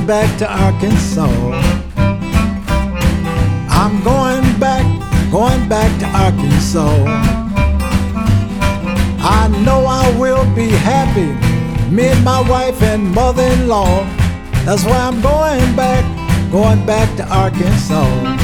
going back to Arkansas. I'm going back to Arkansas. I know I will be happy, me and my wife and mother-in-law. That's why I'm going back to Arkansas.